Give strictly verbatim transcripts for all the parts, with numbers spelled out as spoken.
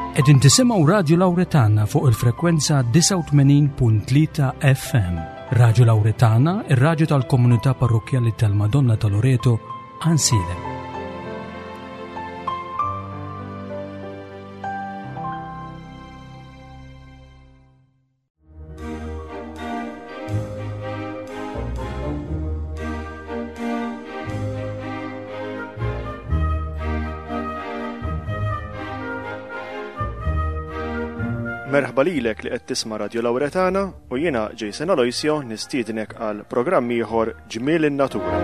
Qegħdin tisimgħu Radio Lawretana fuq il-frekwenza tisa' u tmenin punt tlieta F M. Radio Lawretana, ir-radju tal-Komunità Parrokjali tal-Madonna ta' Loreto, Ansilem. Merħba lilek li qed tisma' Radio Lawretana u jiena Jason Aloisio nistiednek għal programm ieħor Ġmiel in-Natura.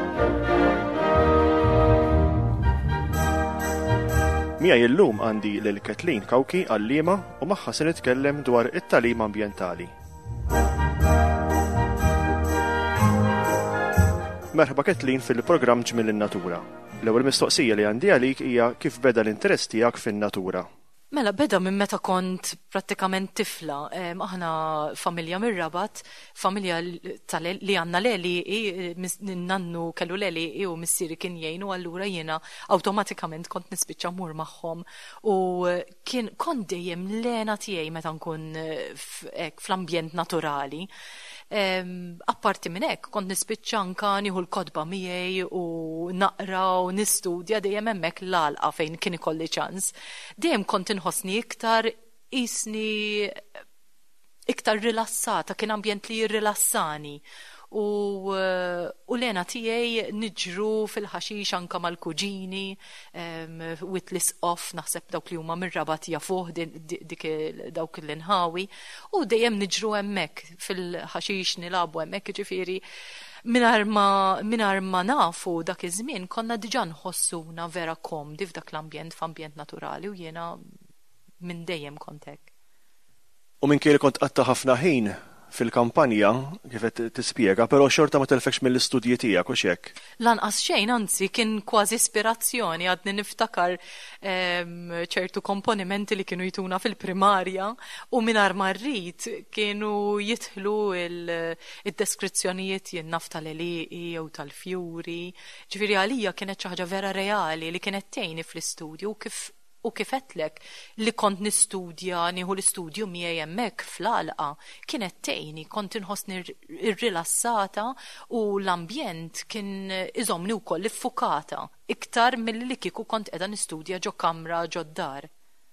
Miegħi llum għandi lil Kathleen Kawki għalliema u magħha se nitkellem dwar it-tagħlim ambjentali. Merħba Kathleen fil-programm Ġmiel in-Natura. L-ewwel mistoqsija li għandi għalik hija kif beda l-interess tiegħek fin-natura. Mela, beda minn meta kont prattikament tifla. Aħna familja mir-Rabat, familja li għanna leli, nannu kellu leli u missieri kien jgħinu, allura jiena awtomatikament kont nispiċċa mmur magħhom. U kien kont dejjem lena tiegħi meta nkun fl-ambjent naturali. Um, apparti minn hekk kont nispiċċa anke nieħu l-kodba miegħi u naqra u nistudja dejjem hemmhekk l-għalqa fejn kien ikolli ċans. Dejjem kont inħossni iktar isni iktar rilassata, kien ambjent li jirrilassani. U, u lena tiegħi niġru fil-ħaxix anke mal-kuġini, um, wit l-isqof naħseb dawk li huma mir-Rabat jafuh dik dawk l-inħawi, u dejjem niġru hemmhekk fil-ħaxix nilagħbu hemmhekk, jiġifieri mingħajr ma mingħajr ma nafu dak iż-żmien konna diġà nħossuna vera komdi f'dak l-ambjent f'ambjent naturali u jiena minn dejjem kont hekk. U minkejn kont qatta ħafna ħin fil-kampanja, kif qed tispjega, però xorta ma telfekx mill-istudji tiegħek u x'hekk. Lanqas xejn, anzi kien kważi ispirazzjoni, għadni niftakar ċertu komponimenti li kienu jtuna fil-primarja u mingħajr ma rrid kienu jidħlu il-deskrizzjonijiet jien naf tal-eliqi jew tal-fjuri. Ġifieri għalija kienet xi ħaġa vera reali li kienet tgħinni fl-istudju u kif U kifetlek li kont nistudja, nieħu l-istudju miegħi hemmhekk fl-għalqa, kienet tgħinni, kont inħossni irrilassata u l-ambjent kien iżommni wkoll iffukata iktar milli kieku kont qiegħda nistudja ġo kamra ġo d-dar.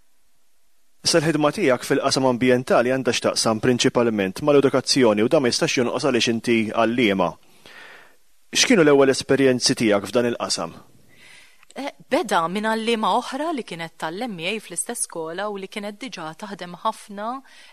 Issa l-ħidma tiegħek fil-qasam ambjentali għandha x'taqsam prinċipalment mal-edukazzjoni u dan ma jistax jonqos għaliex inti għalliema. X'kienu l-ewwel esperjenzi tiegħek f'dan il-qasam? Beda minn għallima oħra li kienet tallem miegħi fl-istess skola u li kienet diġà taħdem ħafna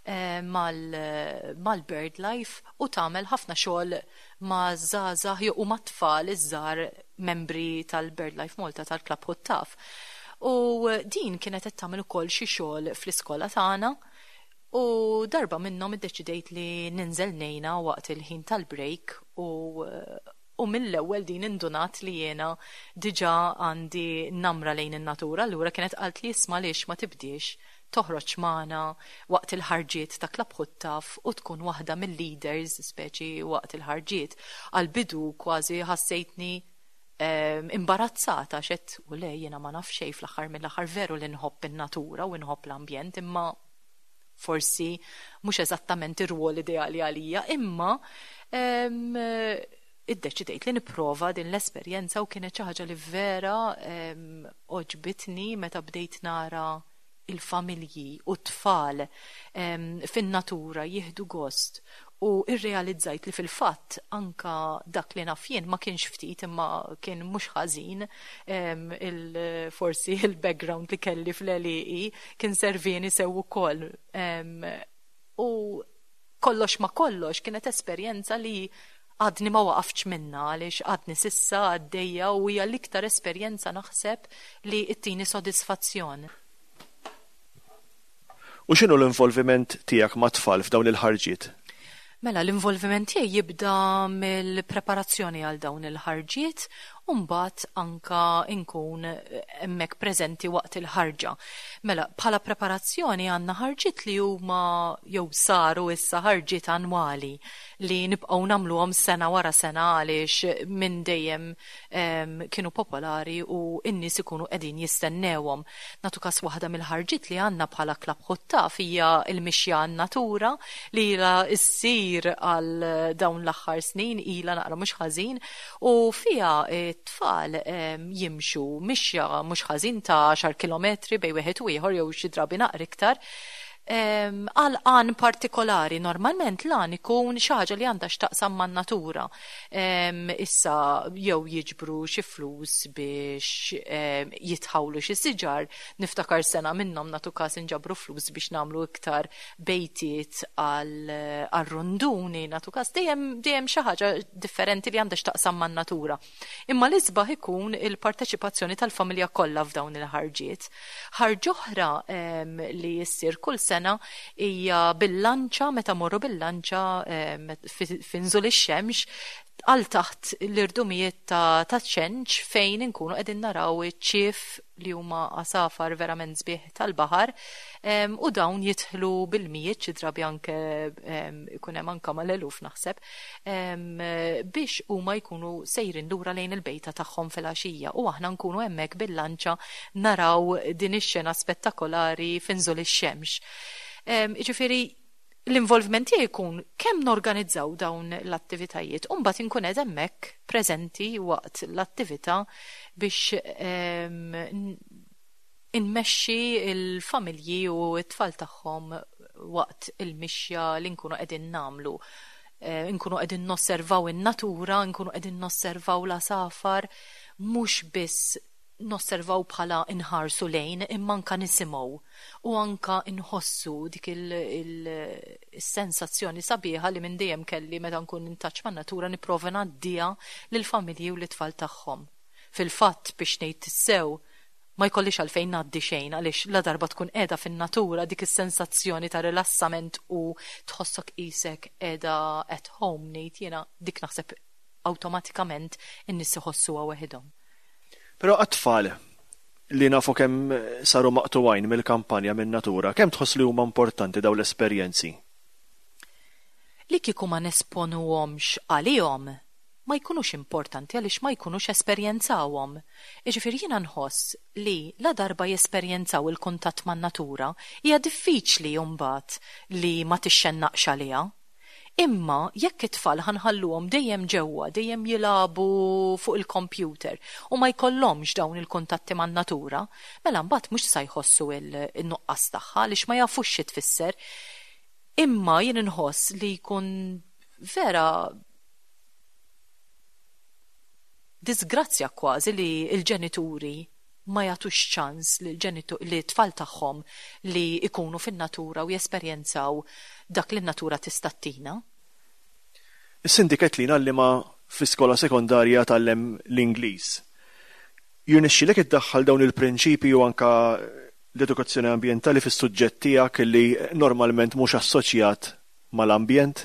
mal-BirdLife u tagħmel ħafna xogħol ma' żgħażagħ u ma' tfal iż-żgħar membri tal-BirdLife Malta tal-Klabb Ħuttaf. U din kienet qed tagħmel ukoll xi xogħol fl-iskola tagħna u darba minnhom iddeċidejt li ninżel ngħinha waqt il-ħin tal-break u U mill-ewwel din indunat li jiena diġà għandi namra lejn in-natura, allura kienet qalt li isma' lix ma tibdiex toħroġ magħna waqt il-ħarġiet ta' Klabb Ħuttaf u tkun waħda mill-leaders speċi waqt il-ħarġiet. Għal-bidu kważi ħassejtni um, imbarazzata x'qed u le jiena ma naf xejn fl-aħħar mill-aħħar veru li nħobb in-natura u nħobb l-ambjent imma forsi mhux eżattament ir-rwol ideali għalija, imma um, iddeċidejt li nipprova din l-esperjenza u kienet xi ħaġa li vera oġbitni meta bdejt nara il-familji u t-tfal fin-natura jieħdu gost u irrealizzajt li fil-fatt anka dak li naf jien ma kienx ftit imma kien mhux ħażin forsi il-background li kelli fl-eliqi kien servieni sew ukoll u kollox ma kollox kienet esperjenza li għadni ma waqafx minna għaliex għadni sissa għaddejja u hija l-iktar esperjenza naħseb li ittini sodisfazzjon. U x'inhu l-involviment tiegħek ma' tfal f'dawn il-ħarġiet? Mela l-involviment tiegħi jibda mill-preparazzjoni għal dawn il-ħarġiet u mbagħad anka nkun hemmhekk preżenti waqt il-ħarġa. Mela, bħala preparazzjoni għandna ħarġiet li huma jew saru issa ħarġiet annwali li nibqgħu nagħmluhom sena wara sena għaliex minn dejjem kienu popolari u n-nies ikunu qegħdin jistennewhom. Natu każ waħda mill-ħarġiet li għandna bħala Klabb Ħuttaf hija l-mixja n-natura li ilha ssir għal dawn l-aħħar snin ilha naqra mhux ħażin u fiha t-tfal jimxu mixja mhux ħażin ta' għaxar kilometri bejn wieħed u ieħor jew xi drabi naqra iktar. Għal għan partikolari, normalment l-għan ikun xaġa li għandha xtaqsam man natura. Issa jew jiġbru xi flus biex jitħawlu xi siġar, niftakar sena minnhom natu każ inġabru flus biex nagħmlu iktar bejtiet għal runduni, natu każ dejjem dejjem xi ħaġa differenti li għandha xtaqsam man natura. Imma l-isbaħ ikun il-parteċipazzjoni tal-familja kollha f'dawn il-ħarġiet. Ħarġ oħra li jissir kull sena hija bil-lanċa, meta morru bil-lanċa finżul ix-xemx għal taħt l-irdumijiet ta' ċenċ fejn inkunu qegħdin naraw iċ-ċief li huma għasafar verament sbieħ tal-baħar u dawn jidħlu bil-mijiet xi drabi anke ikun hemm anke mal-eluf naħseb biex huma jkunu sejrin lura lejn il-bejta tagħhom fil-għaxija u aħna nkunu hemmhekk bil-lanċa naraw din ix-xena spettakolari finżul ix-xemx. Jiġifieri l-involvement tiegħi jkun kemm norganizzaw dawn l-attivitajiet u mbagħad inkun qed hemmhekk preżenti waqt l-attività biex inmexxi il-familji u t-tfal tagħhom waqt il-mixja li nkunu qegħdin nagħmlu. Nkunu qegħdin nosservaw in-natura, nkunu qegħdin nosservaw l-għasafar, mhux biss nosservaw bħala inħarsu lejn imma anka nisimgħu u anka inħossu dik il-sensazzjoni sabiħa li minn dejjem kelli meta nkun intaċ man-natura nipprova ngħaddiha lill-familji u l-tfal tagħhom. Fil-fatt biex ngħid issew ma jkollix għalfejn ngħaddi xejn għaliex la darba tkun qiegħda fin-natura dik is-sensazzjoni ta' rilassament u tħossok qisek qiegħda at home ngħid jiena dik naħseb awtomatikament in-nies iħossuha waħedhom. Però għat-tfal li nafu kemm saru maqtuwajn mill-kampanja minn natura, kemm tħoss li huma importanti daw l-esperjenzi? Li kieku ma nesponuhomx għalihom ma jkunux importanti għaliex ma jkunux esperjenzawhom. Jiġifieri jiena nħoss li la darba jesperjenzaw il-kuntatt man-natura hija diffiċli mbagħad li ma tixxennaqx għaliha. Imma jekk it-tfal ħanħalluhom dejjem ġewwa, dejjem jilagħbu fuq il-kompjuter u ma jkollhomx dawn il-kuntatti man-natura, mela mbagħad mhux se jħossu in-nuqqas tagħha għaliex ma jafux xi tfisser. Imma jien inħoss li jkun vera disgrazzja kważi li l-ġenituri ma jagħtux ċans li t-tfal tagħhom li ikunu fin-natura u jesperjenzaw dak li n-natura tista' tina. Is-sindiket lina li ma fi-skola sekondarja tgħallem l-Ingliż. Jirnexxielek iddaħħal dawn il-prinċipji u anke l-edukazzjoni ambjentali fis-suġġett tiegħek li normalment mhux assoċjat mal-ambjent?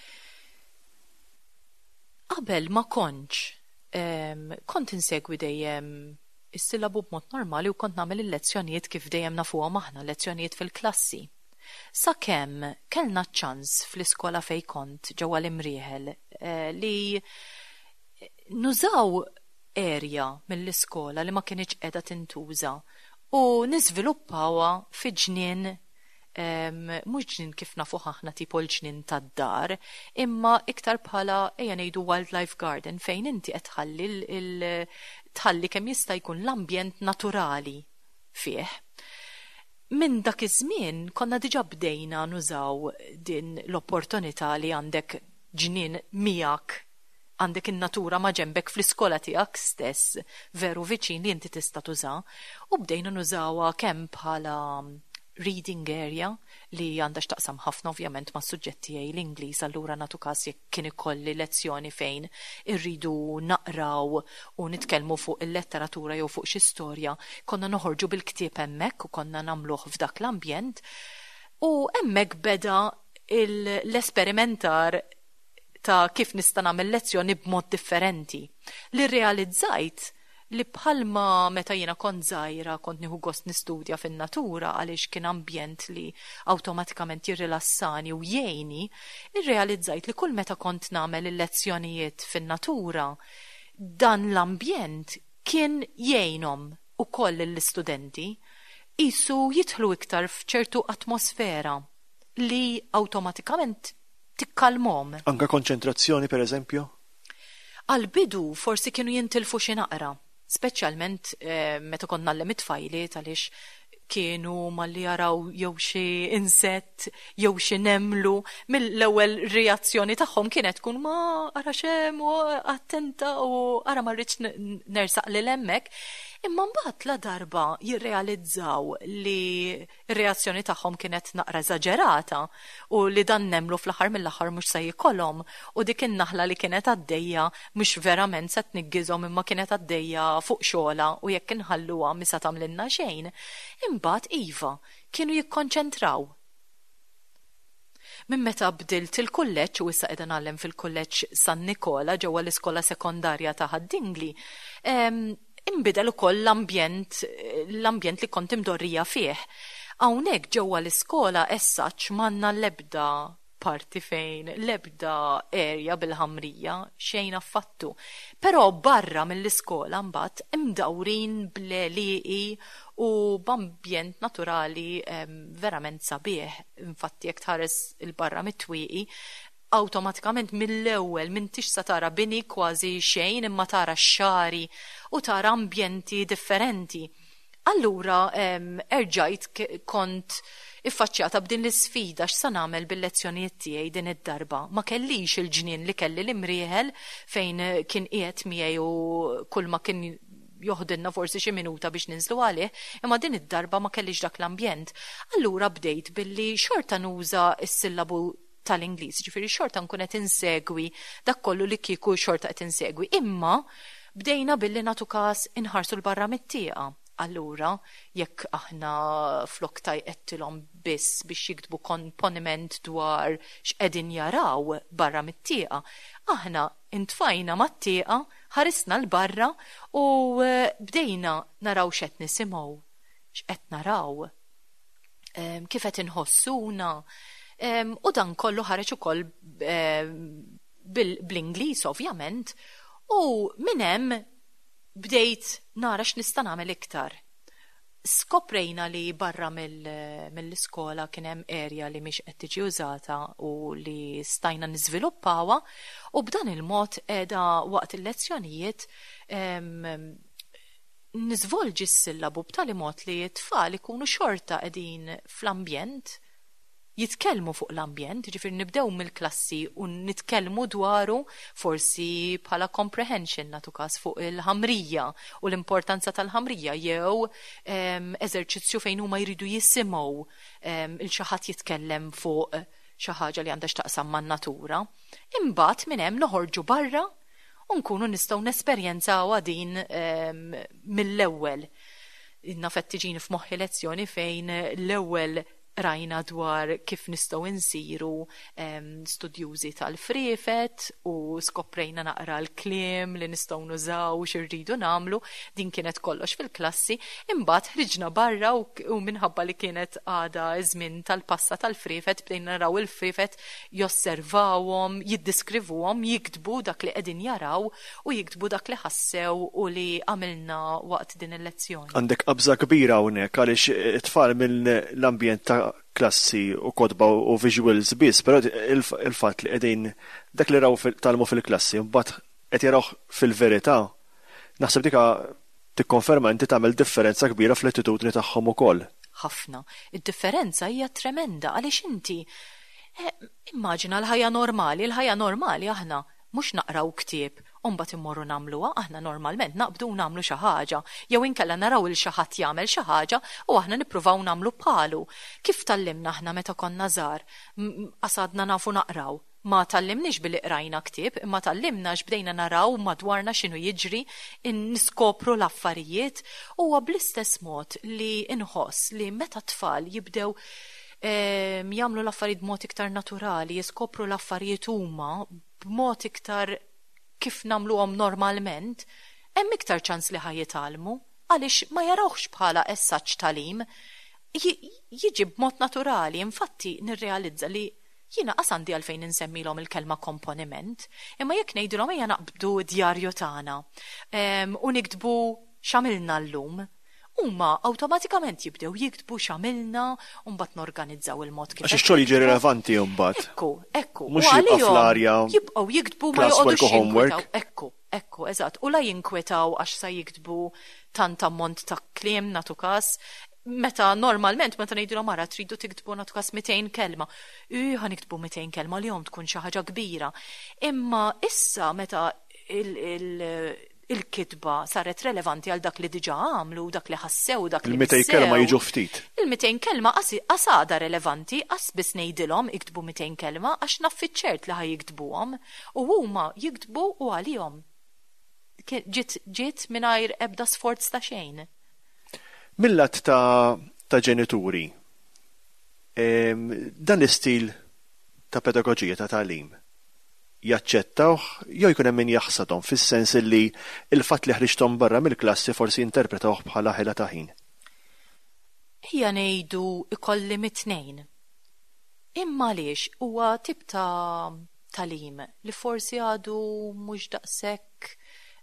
Qabel ma kontx kont insegwi dejjem is-silabu b'mod normali u kont nagħmel il-lezzjonijiet kif dejjem nafuhom aħna, lezzjonijiet fil-klassi. Sakemm kellna ċans fl-iskola fejn kont ġewwa l-Imrieħel li nużaw erja mill-iskola li ma kienx qiegħda tintuża u niżviluppawha fi ġnien mhux ġnien kif nafu aħna tipo l-ġnien tad-dar, imma iktar bħala ejja ngħidu wildlife garden fejn inti qed tħalli tħalli kemm jista' jkun l-ambjent naturali fih. Minn dak iż-żmien konna diġà bdejna nużaw din l-opportunità li għandek ġnien miegħek għandek in-natura ma' ġembek fl-iskola tiegħek stess veru viċin li inti tista' tuża u bdejna nużawha kemm bħala reading area li għandha x'taqsam ħafna ovvjament ma' suġġetti tiegħi l-Ingliż allura nagħtu każ jekk kien ikolli lezzjoni fejn irridu naqraw u nitkellmu fuq il-letteratura jew fuq xi storja, konna noħorġu bil-ktieb hemmhekk u konna nagħmluh f'dak l-ambjent u hemmhekk beda l-esperimentar ta' kif nista' nagħmel lezzjoni b'mod differenti. Li realizzajt li bħalma meta jiena kont żgħira kont nieħu gost nistudja fin-natura għaliex kien ambjent li awtomatikament jirrilassani u jgħinni, irrealizzajt li kull meta kont nagħmel il-lezzjonijiet fin-natura, dan l-ambjent kien jgħinhom ukoll l-istudenti qisu jidħlu iktar f'ċertu atmosfera li awtomatikament tikkalmhom. Anka konċentrazzjoni pereżempju? Għal-bidu forsi kienu jintilfu xi naqra. Speċjalment eh, meta konna nallem it-tfajliet għaliex kienu malli jaraw jew xi insett jew xi nemlu, mill-ewwel reazzjoni tagħhom kienet tkun ma ara xem u attenta u ara ma rridx nersaq lil hemmhekk. Imma mbagħad la darba jirrealizzaw li r-reazzjoni tagħhom kienet naqra eżaġerata u li dan nemlu fl-aħħar mill-aħħar mhux se jkollhom u dik in-naħla li kienet għaddejja mhux verament se tniggizhom imma kienet għaddejja fuq xogħla u jekk inħalluha misa tagħmlilna xejn. Imbagħad iva kienu jikkonċentraw. Minn meta bdilt il-kulleġġ u issa qiegħda nagħlem fil-kulleġġ San Nikola ġewwa l-iskola sekondarja ta' Ħaddingli, imbidel ukoll l-ambjent l-ambjent li kont imdorrija fih. Hawnhekk ġewwa l-iskola essaċ m'għandna l-ebda parti fejn, l-ebda area bil-ħamrija xejn affattu. Però barra mill-iskola mbagħad imdawrin bl-liqi u b'ambjent naturali verament sabiħ. Infatti jekk tħares il-barra mit-twieqi, awtomatikament mill-ewwel minn tix sa tara bini kważi xejn imma tara x-xari u tara ambjenti differenti. Allura erġajt kont iffaċċjata b'din l-isfida x'sa nagħmel bil-lezzjonijiet tiegħi din id-darba. Ma kellix il-ġnien li kelli l-imrieħel fejn kien qiegħed miegħi u kull ma kien joħdilna forsi xi minuta biex ninżlu għalih, imma din id-darba ma kellix dak l-ambjent. Allura bdejt billi xorta nuża s-sillabu tal-Ingliż, ġifieri xorta nkun qed insegwi dak kollu li kieku xorta qed insegwi. Imma bdejna billi nagħtu każ inħarsu l-barra mit-tieqa. Allura, jekk aħna flok tajqettilhom biss biex jiktbu komponiment dwar x'qegħdin jaraw barra mit-tieqa, aħna intfajna mat-tieqa, ħarisna l-barra u bdejna naraw x'qed nisimgħu, x'qed naraw, kif qed inħossuna. U dan kollu ħareġ ukoll bl-Ingliż ovvjament, u minn hemm bdejt nara x'nista' nagħmel iktar. Skoprejna li barra mill-iskola kien hemm area li mhix qed tiġi użata u li stajna niżviluppawha u b'dan il-mod qiegħda waqt il-lezzjonijiet niżvolġi s-sillabu b'tali mod li t-tfal ikunu xorta qegħdin fl-ambjent jitkellmu fuq l-ambjent, ġifieri nibdew mill-klassi u nitkellmu dwaru forsi bħala comprehension nagħtu każ fuq il-ħamrija u l-importanza tal-ħamrija jew eżerċizzju fejn huma jridu jisimgħu il xi ħadd jitkellem fuq xi ħaġa li għandha x'taqsam man-natura. Imbagħad minn hemm noħorġu barra u nkunu nistgħu nesperjenzawha din mill-ewwel. Nafet tiġini f'moħħi lezzjoni fejn l-ewwel rajna dwar kif nistgħu insiru studjużi tal-frifet u skoprejna naqra l-kliem li nistgħu nużaw x'irridu nagħmlu, din kienet kollox fil-klassi, imbagħad ħriġna barra u minħabba li kienet għada żmien tal-passa tal-frifet bdejna naraw il-frifet josservawhom, jiddeskrivuhom, jiktbu dak li qegħdin jaraw u jiktbu dak li ħassew u li għamilna waqt din il-lezzjoni. Għandek qabża kbira hawnhekk għaliex it-tfal mill-ambjent ta' klassi u kodba u visuals biss, però il-fatt li qegħdin dak li raw talmu fil-klassi mbagħad qed jarawh fil-verità, naħseb dika tikkonferma inti tagħmel differenza kbira fl-attitudni tagħhom ukoll. Ħafna. Id-differenza hija tremenda għaliex inti immaġina l-ħajja normali, l-ħajja normali aħna mhux naqraw ktieb u mbagħad immorru nagħmluha, aħna normalment naqbdu nagħmlu xi ħaġa, jew inkella naraw il xi ħadd jagħmel xi ħaġa u aħna nippruvaw nagħmlu bħalu. Kif tallimna aħna meta konna żgħar? Qasadna nafu naqraw. Ma tallimniex billi qrajna ktieb, imma tallimna x'bdejna naraw madwarna x'inhu jiġri, niskopru l-affarijiet u bl-istess mod li inħoss li meta tfal jibdew jagħmlu l-affarijiet b'mod iktar naturali, jiskopru l-affarijiet huma b'mod iktar kif nagħmluhom normalment, hemm iktar ċans li ħajjitalmu għaliex ma jarawx bħala essaġġ talim, jiġi b'mod naturali. Infatti nirrealizza li jiena qas għandi għalfejn insemmilhom il-kelma komponiment, imma jekk ngħidulhom ejja naqbdu djarju tagħna u niktbu x'għamilna llum, huma awtomatikament jibdew jiktbu x'għamilna u mbagħad norganizzaw il-mod kif. Għax ix-xogħol jiġi rilevanti mbagħad. Ekku, ekku. Mhux jibqa' fl-arja. Jibqgħu jiktbu ma joqgħodux jinkwetaw. Ekku, ekku, eżatt. U la jinkwetaw għax sa jiktbu tant ammont ta' kliem nagħtu każ. Meta normalment meta ngħidulhom ara tridu tiktbu nagħtu każ mitejn kelma. Ih ħaniktbu mitejn kelma li jom tkun xi ħaġa kbira. Imma issa meta il il-kitba saret relevanti għal dak li diġa għamlu, dak li ħassew, dak li il-mitejn kelma jiġu ftit. Il-mitejn kelma għasada relevanti, għas bis ngħidilhom iktbu mitejn kelma għax naffiċċert li ħaj jiktbuhom u huma jiktbu u għalihom. Ġiet ġiet mingħajr ebda sforz ta' xejn. Millat ta' ta' ġenituri, dan l-istil ta' pedagoġija ta' tagħlim jaċċettawh jew jkun hemm min jaħsadhom fis-sens li l-fatt li ħriġthom barra mill-klassi forsi jinterpretawh bħala ħela ta' ħin. Hija ngħidu ikolli mit-tnejn. Imma għaliex huwa tip ta' tagħlim li forsi għadu mhux daqshekk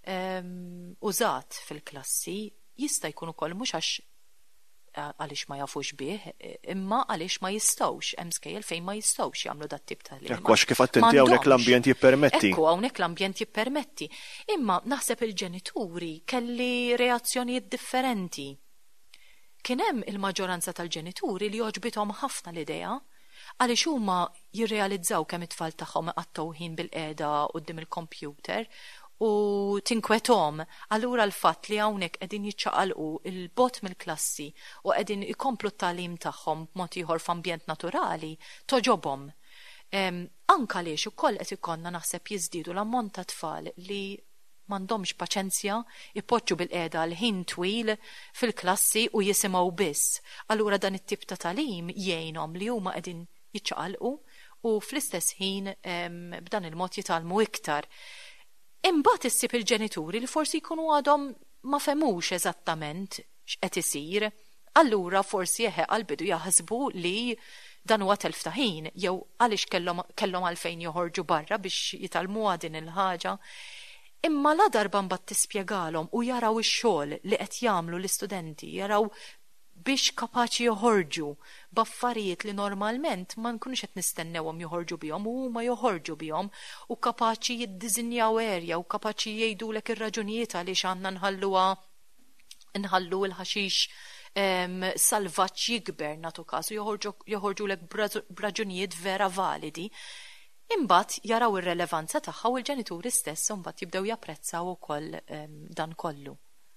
użat fil-klassi, jista' jkun ukoll mhux għax għaliex ma jafux bih, imma għaliex ma jistawx, hemm skejjel fejn ma jistawx jagħmlu dat tip ta' ħiliet. Ekku għax kif attenti hawnhekk l-ambjent jippermetti. Ekku hawnhekk l-ambjent jippermetti. Imma naħseb il-ġenituri kelli reazzjonijiet differenti. Kien hemm il-maġġoranza tal-ġenituri li joġbithom ħafna l-idea għaliex huma jirrealizzaw kemm it-tfal tagħhom qattgħu ħin bil-qiegħda quddiem il-kompjuter u tinkwetom, allura l-fatt li hawnhekk qegħdin jiċċaqalqu il-bot mill-klassi u qegħdin ikomplu t-tagħlim tagħhom b'mod ieħor f'ambjent naturali toġobhom. Anke għaliex ukoll qed ikollna naħseb jiżdiedu l-ammont ta' tfal li m'għandhomx paċenzja ipoġġu bil-qiegħda l-ħin twil fil-klassi u jisimgħu biss. Allura dan it-tip ta' tagħlim jgħinhom li huma qegħdin jiċċaqalqu u fl-istess ħin b'dan il-mod jitgħallmu iktar. Imbagħad issib il-ġenituri li forsi jkunu għadhom ma femux eżattament x'qed isir, allura forsi eħe qalbidu jaħsbu li dan huwa telf ta' ħin jew għaliex kellhom għalfejn joħorġu barra biex jitalmuha din il-ħaġa. Imma la darba mbagħad tispjegalhom u jaraw ix-xogħol li qed jagħmlu l-istudenti, jaraw biex kapaċi joħorġu b'affarijiet li normalment ma nkunux qed nistennewhom joħorġu bihom u huma joħorġu bihom u kapaċi jiddiżinjaw erja u kapaċi jgħidulek ir-raġunijiet għaliex għandna nħalluha nħallu l-ħaxix salvaġġ jikber nagħtu każ u joħorġulek b'raġunijiet vera validi. Imbagħad jaraw ir-relevanza tagħha u l-ġenituri stess imbagħad jibdew japprezzaw ukoll dan kollu.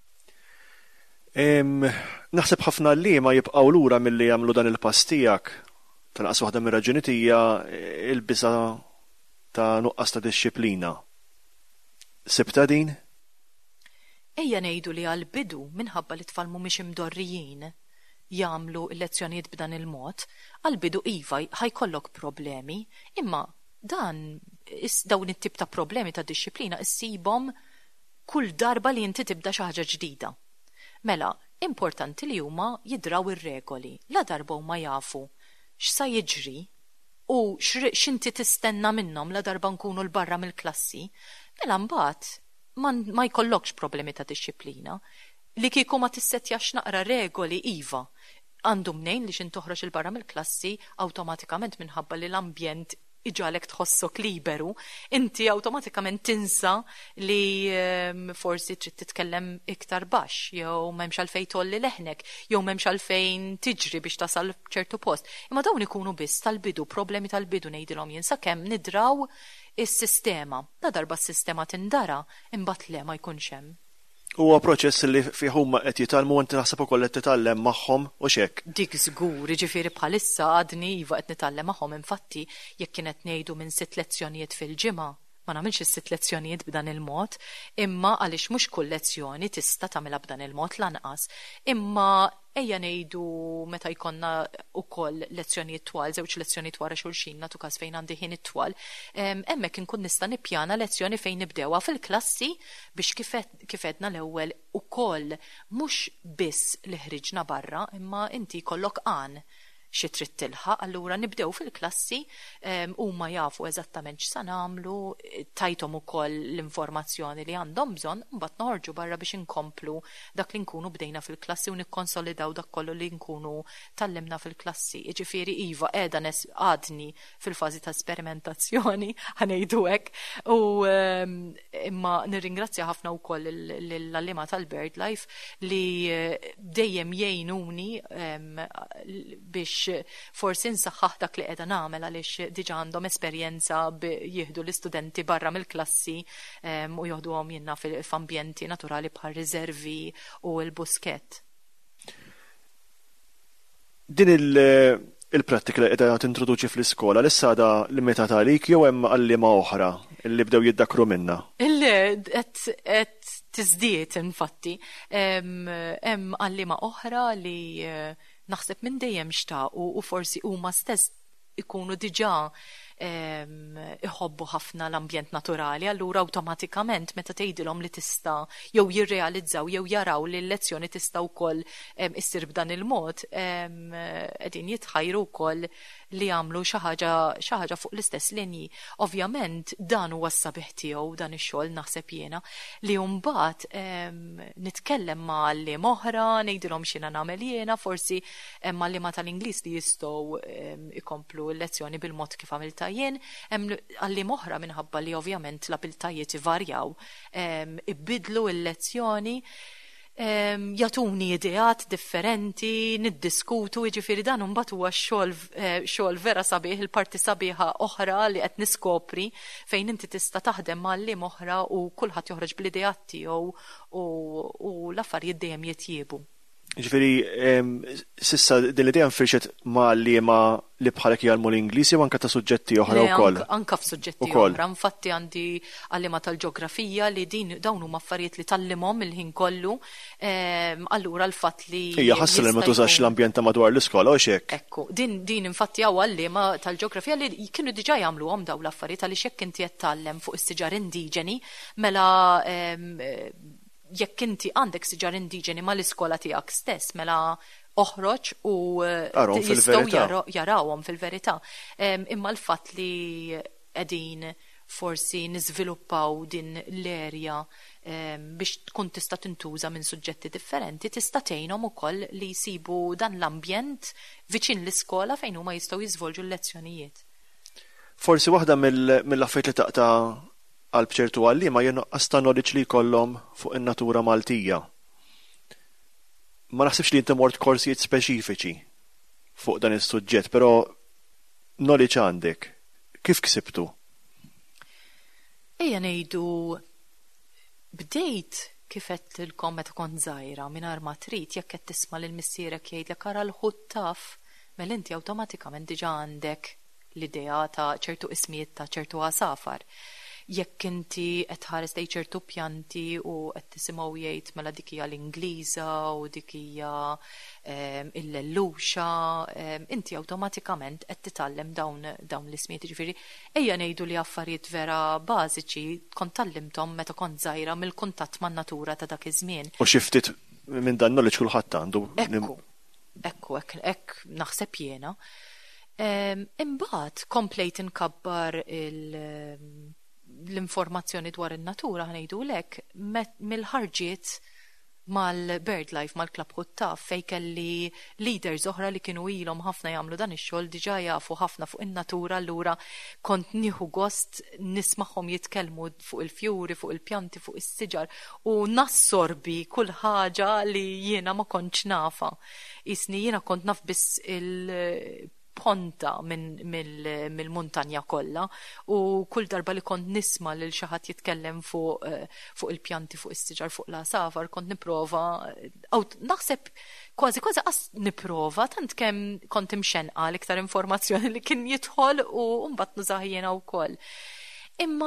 Naħseb ħafna li ma jibqgħu lura milli jagħmlu dan il-pass tiegħek tanqas waħda mir-raġunijiet hija l-biża' ta' nuqqas ta' dixxilpina. Sibta din? Ejja ngħidu li għall-bidu minħabba li tfal mhumiex imdorrijin jagħmlu l-lezzjonijiet b'dan il-mod, għall-bidu iva ħajkollok problemi, imma dan dawn it-tip ta' problemi ta' dixxilpina issibhom kull darba li inti tibda xi ħaġa ġdida. Mela, importanti li huma jidraw ir-regoli, la darba huma jafu x'sa jiġri u x'inti tistenna minnhom la darba nkunu l barra mill-klassi, mela mbagħad ma jkollokx problemi ta' dixxilpina li kieku ma tissettjax naqra regoli iva. Għandu mnejn li xin toħroġ il-barra mill-klassi awtomatikament minħabba li l-ambjent iġalek tħossok liberu, inti awtomatikament tinsa li um, forsi trid titkellem iktar baxx, jew m'hemmx għalfejn tolli leħnek, jew m'hemmx għalfejn tiġri biex tasal ċertu post. Imma dawn ikunu biss tal-bidu, problemi tal-bidu ngħidilhom jien sakemm nidraw is-sistema. Da darba s-sistema tindara, imbagħad le ma jkunx hemm. Huwa proċess li fih huma qed jitalmu inti naħseb ukoll qed titgħallem magħhom u x'hekk. Dik żgur, jiġifieri bħalissa għadni iva qed nitgħallem magħhom infatti jekk kienet ngħidu minn sitt lezzjonijiet fil-ġimgħa ma nagħmilx is-sitt lezzjonijiet b'dan il-mod, imma għaliex mhux kull lezzjoni tista' tagħmilha b'dan il-mod lanqas. Imma ejja ngħidu meta jkollna wkoll lezzjonijiet twal, żewġ lezzjonijiet wara xulxin nagħtu każ fejn għandi ħin it-twal, hemmhekk inkun nista' nippjana lezzjoni fejn nibdewha fil-klassi biex kif edna l-ewwel ukoll mhux biss li ħriġna barra, imma inti jkollok għan xi trid tilħaq, allura nibdew fil-klassi huma jafu eżattament x'sa nagħmlu, tajthom ukoll l-informazzjoni li għandhom bżonn, mbagħad noħorġu barra biex inkomplu dak li nkunu bdejna fil-klassi u nikkonsolidaw dak kollu li nkunu tallimna fil-klassi. Jiġifieri iva qiegħda għadni fil-fażi ta' sperimentazzjoni ħanejdu hekk, u imma nirringrazzja ħafna wkoll lill-allima tal-BirdLife li dejjem jgħinuni biex forsi nsaħħaħ dak li qiegħda nagħmel għaliex diġà għandhom esperjenza jieħdu l-istudenti barra mill-klassi u joħduhom jiena f'ambjenti naturali bħal riservi u l-buskett. Din il-prattika li qiegħda tintroduċi fl-iskola l'issa għadha limitata għalik jew hemm għalliema oħra li bdew jiddakru minnha? Illi qed tiżdied infatti. Hemm għalliema oħra li naħseb minn dejjem xtaqu u forsi huma stess ikunu diġà iħobbu ħafna l-ambjent naturali, allura awtomatikament meta tgħidilhom li tista' jew jirrealizzaw jew jaraw li l-lezzjoni tista' wkoll issir b'dan il-mod, qegħdin jitħajru wkoll li jagħmlu xi ħaġa xi ħaġa fuq l-istess linji. Ovvjament dan huwa s-sabiħ tiegħu dan ix-xogħol naħseb jiena li mbagħad nitkellem ma' għalliem oħra, ngħidilhom x'jiena nagħmel jiena, forsi hemm għalliema tal-Ingliż li jistgħu ikomplu l-lezzjoni bil-mod kif għamilta jien, hemm għalliem oħra minħabba li ovvjament l-abiltajiet ivarjaw, ibidlu l-lezzjoni, jatuni ideat differenti, niddiskutu, jiġifieri dan imbagħad huwa xogħol vera sabiħ, il-parti sabiħa oħra li qed niskopri fejn inti tista' taħdem ma' għalliem oħra u kulħadd joħroġ bl-ideat tiegħu u l-affarijiet dejjem jitjiebu. Ġifieri sissa din l-idea nfirxet ma' għalliema li bħalek jgħallmu l-Ingliż jew anke ta' suġġetti oħra wkoll? Anke f'suġġetti oħra. Infatti għandi għalliema tal-ġeografija li din dawn huma affarijiet li tallimhom il-ħin kollu. Allura l-fatt li hija ħassel ma tużax l-ambjent ta' madwar l-iskola u x'hekk. Ekku, din din infatti hawn għalliema tal-ġeografija li kienu diġà jagħmluhom dawn l-affarijiet għaliex hekk inti qed tgħallem fuq is-siġar indiġeni mela jekk inti għandek siġar indiġeni mal-iskola tiegħek stess mela oħroġ u jistgħu jarawhom fil-verità. Imma l-fatt li qegħdin forsi niżviluppaw din l-erja biex tkun tista' tintuża minn suġġetti differenti tista' tgħinhom ukoll li jsibu dan l-ambjent viċin l-iskola fejn huma jistgħu jiżvolġu l-lezzjonijiet. Forsi waħda mill-affarijiet li taqta' għal bċertu għalliema jonqas ta' knowledge li jkollhom fuq in-natura Maltija. Ma naħsibx li inti mort korsijiet speċifiċi fuq dan is-suġġett, però knowledge għandek. Kif ksibtu? Ejja ngħidu bdejt kif qedtilkom meta kont żgħira mingħajr ma trid jekk qed tisma' lil missierek jgħidlek ara l-ħudd taf, mela inti awtomatikament diġà għandek l-idea ta' ċertu ismijiet ta' ċertu għasafar. Jekk inti qed tħares lejn ċertu pjanti u qed tisimgħu jgħid mela dik hija l-Ingliża u dik hija il-lelluxa, inti awtomatikament qed titgħallem dawn dawn l-ismijiet. Jiġifieri ejja ngħidu li affarijiet vera bażiċi kont tallimthom meta kont żgħira mill-kuntatt man-natura ta' dak iż-żmien. U xi ftit minn dan knowledge kulħadd għandu. Ekku, ekku hekk naħseb jiena. Imbagħad komplejt inkabbar il- l-informazzjoni dwar in-natura ħanejdu lek mill-ħarġiet mal-BirdLife, mal-Klapp Ħuttaf fej kelli leaders oħra li kienu ilhom ħafna jagħmlu dan ix-xogħol diġà jafu ħafna fuq in-natura, allura kont nieħu gost nismagħhom jitkellmu fuq il-fjuri, fuq il-pjanti, fuq is-siġar u nassorbi kull ħaġa li jiena ma kontx nafa. Isni jiena kont naf biss il- ponta minn mill-muntanja kollha u kull darba li kont nisma' lil xi ħadd jitkellem fuq fuq il-pjanti, fuq is-siġar, fuq l-għasafar, kont nipprova naħseb kważi kważi qas nipprova tant kemm kont imxenqa l-iktar informazzjoni li kien jidħol u mbagħad nużaħ jiena wkoll. Imma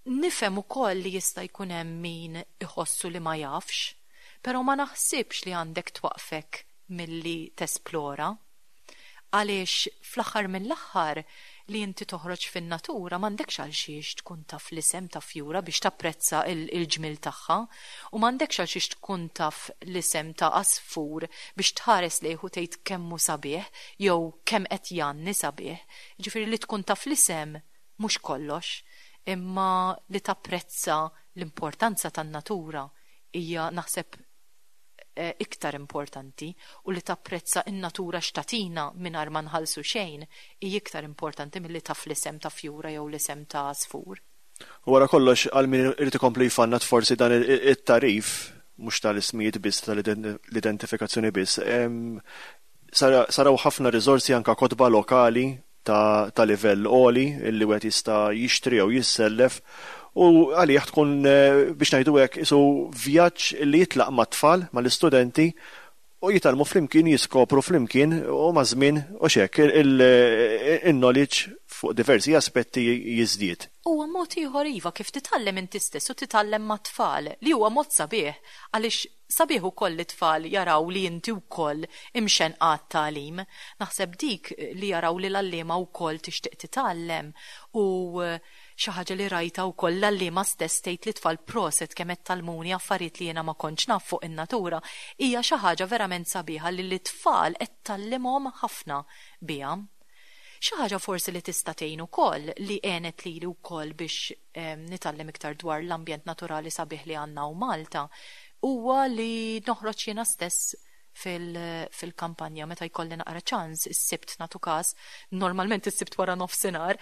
nifhem ukoll li jista' jkun hemm min iħossu li ma jafx, però ma naħsibx li għandek twaqfek milli tesplora. Għaliex fl-aħħar mill-aħħar li inti toħroġ fin-natura m'għandekx għal xiex tkun taf l-isem ta' fjura biex tapprezza il-ġmil tagħha u m'għandekx għal xiex tkun taf l-isem ta' asfur biex tħares lejh u tgħid kemm hu sabiħ jew kemm qed janni sabiħ. Ġifieri li tkun taf l-isem mhux kollox, imma li tapprezza l-importanza tan-natura hija naħseb iktar importanti u li tapprezza in-natura x'tatina mingħajr ma nħallsu xejn hija iktar importanti milli taf l-isem ta' fjura jew l-isem ta' asfur. Wara kollox għal min irid ikompli jfannat forsi dan it-tarif mhux tal-ismijiet biss tal-identifikazzjoni biss. Saraw ħafna riżorsi anke kotba lokali ta' livell għoli illi wieħed jista' jixtri jew jissellef u għalih tkun biex ngħidu hekk isu vjaġġ li jitlaq mat-tfal mal-istudenti u jitalmu flimkien jiskopru flimkien u ma' żmien u x'hekk il-knowledge fuq diversi aspetti jiżdied. Huwa mod ieħor iva kif titgħallem inti stess u titgħallem mat-tfal li huwa mod sabiħ għaliex sabiħ ukoll it-tfal jaraw li inti wkoll imxenqat tagħlim. Naħseb dik li jaraw li l-allima wkoll tixtieq titgħallem u xi ħaġa li rajta wkoll l-allima stess tgħid li tfal proset kemm qed talmuni affarijiet li jiena ma kontx naf fuq in-natura hija xi ħaġa verament sabiħa li l-tfal qed tallimhom ħafna biha. Xi ħaġa forsi li tista' tgħin ukoll li għenet lili wkoll biex nitgħallem iktar dwar l-ambjent naturali sabiħ li għandna u Malta huwa li noħroġ jiena stess fil-kampanja meta jkolli naqra ċans is-sibt nagħtu każ, normalment is-sibt wara nofsinhar,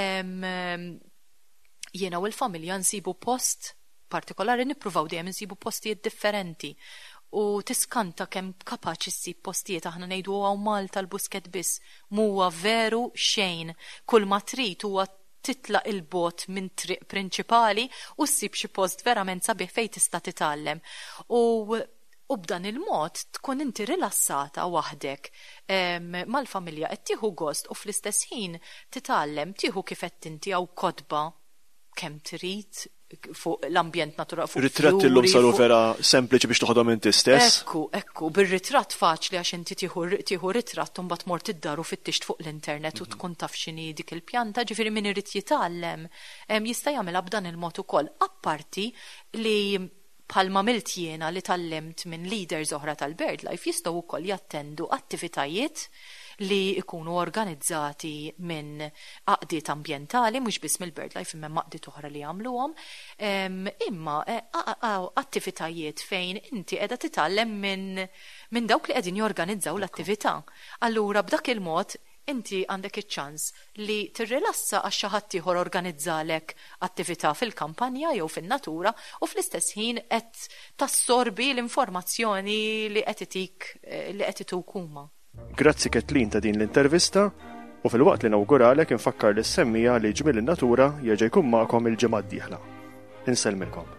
jiena u l-familja nsibu post partikolari nippruvaw dejjem insibu postijiet differenti. U tiskanta kemm kapaċi ssib postijiet aħna ngħidu hawn Malta l-busket biss muwa veru xejn. Kull ma trid huwa titlaq il-bot minn triq prinċipali u ssib xi post verament sabiħ fejn tista' titgħallem. U u b'dan il-mod tkun inti rilassata waħdek mal-familja qed tieħu gost u fl-istess ħin titgħallem tieħu kif qed inti hawn kotba kemm trid fuq l-ambjent naturali fuq ritratt illum saru vera sempliċi biex toħodhom inti stess. Ekku, ekku, bir-ritratt faċli għax inti tieħu ritratt u mbagħad mort id-dar u fittixt fuq l-internet u tkun taf x'inhi dik il-pjanta, ġifieri min irid jitgħallem jista' jagħmilha b'dan il-mod ukoll. Apparti li bħalma milt jiena li tallimt minn leaders oħra tal-BirdLife jistgħu wkoll jattendu attivitajiet li ikunu organizzati minn aqdiet ambjentali, mhux biss mill-BirdLife imma maqdiet oħra li jagħmluhom, imma attivitajiet fejn inti qiegħda titgħallem minn min dawk li qegħdin jorganizzaw l-attività. Allura b'dak il-mod inti għandek iċ-ċans li tirrilassa għax xi ħadd ieħor organizzalek attività fil-kampanja jew fin-natura u fl-istess ħin qed tassorbi l-informazzjoni li qed itik li qed ituk huma. Grazzi Kathleen ta' din l-intervista u fil-waqt li nawguralek infakkar lis-semmija li ġmiel in-natura jerġa' jkun magħkom il-ġimgħa d-dieħla. Insellmilkom.